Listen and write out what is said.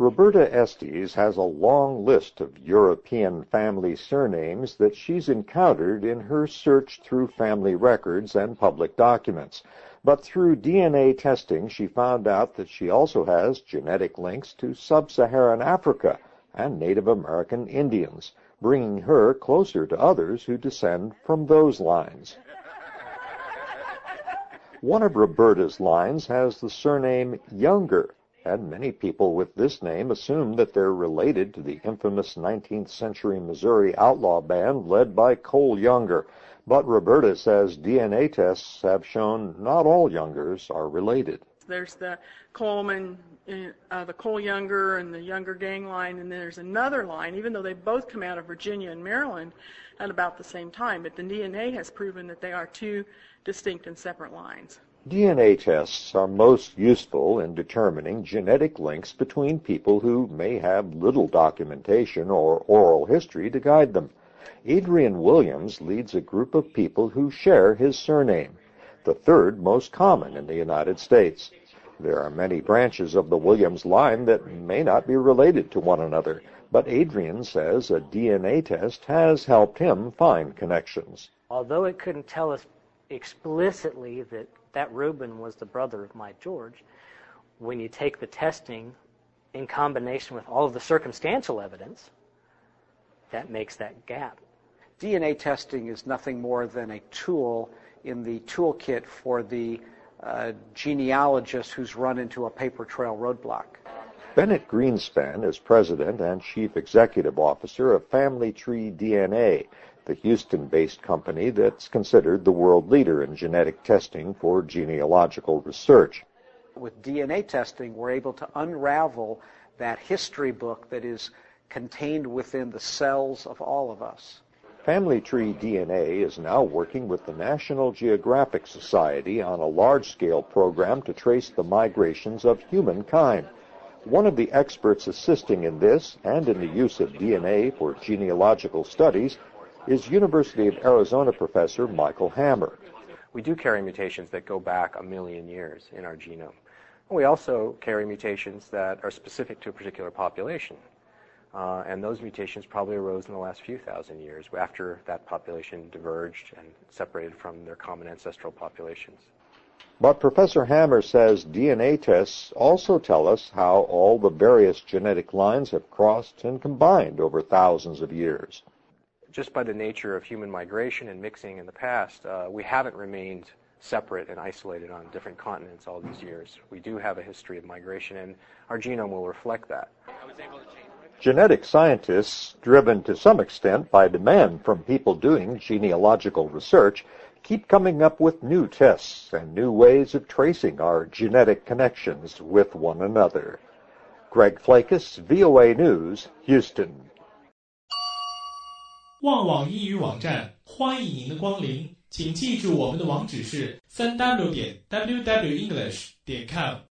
Roberta Estes has a long list of European family surnames that she's encountered in her search through family records and public documents. But through DNA testing, she found out that she also has genetic links to sub-Saharan Africa and Native American Indians, bringing her closer to others who descend from those lines. One of Roberta's lines has the surname Younger, and many people with this name assume that they're related to the infamous 19th century Missouri outlaw band led by Cole Younger. But Roberta says DNA tests have shown not all Youngers are related. There's the Coleman, the Cole Younger and the Younger gang line, and then there's another line, even though they both come out of Virginia and Maryland at about the same time, but the DNA has proven that they are two distinct and separate lines. DNA tests are most useful in determining genetic links between people who may have little documentation or oral history to guide them. Adrian Williams leads a group of people who share his surname, the third most common in the United States. There are many branches of the Williams line that may not be related to one another, but Adrian says a DNA test has helped him find connections. Although it couldn't tell us explicitly that Reuben was the brother of my George, when you take the testing in combination with all of the circumstantial evidence, that makes that gap. DNA testing is nothing more than a tool in the toolkit for the genealogist who's run into a paper trail roadblock. Bennett Greenspan is president and chief executive officer of Family Tree DNA, the Houston-based company that's considered the world leader in genetic testing for genealogical research. With DNA testing, we're able to unravel that history book that is contained within the cells of all of us. Family Tree DNA is now working with the National Geographic Society on a large-scale program to trace the migrations of humankind. One of the experts assisting in this and in the use of DNA for genealogical studies is University of Arizona professor Michael Hammer. We do carry mutations that go back 1 million years in our genome. We also carry mutations that are specific to a particular population. And those mutations probably arose in the last few thousand years after that population diverged and separated from their common ancestral populations. But Professor Hammer says DNA tests also tell us how all the various genetic lines have crossed and combined over thousands of years. Just by the nature of human migration and mixing in the past, we haven't remained separate and isolated on different continents all these years. We do have a history of migration, and our genome will reflect that. Genetic scientists, driven to some extent by demand from people doing genealogical research, keep coming up with new tests and new ways of tracing our genetic connections with one another. Greg Flakus, VOA News, Houston. 旺网英语网站欢迎您的光临，请记住我们的网址是 3w.wwenglish.com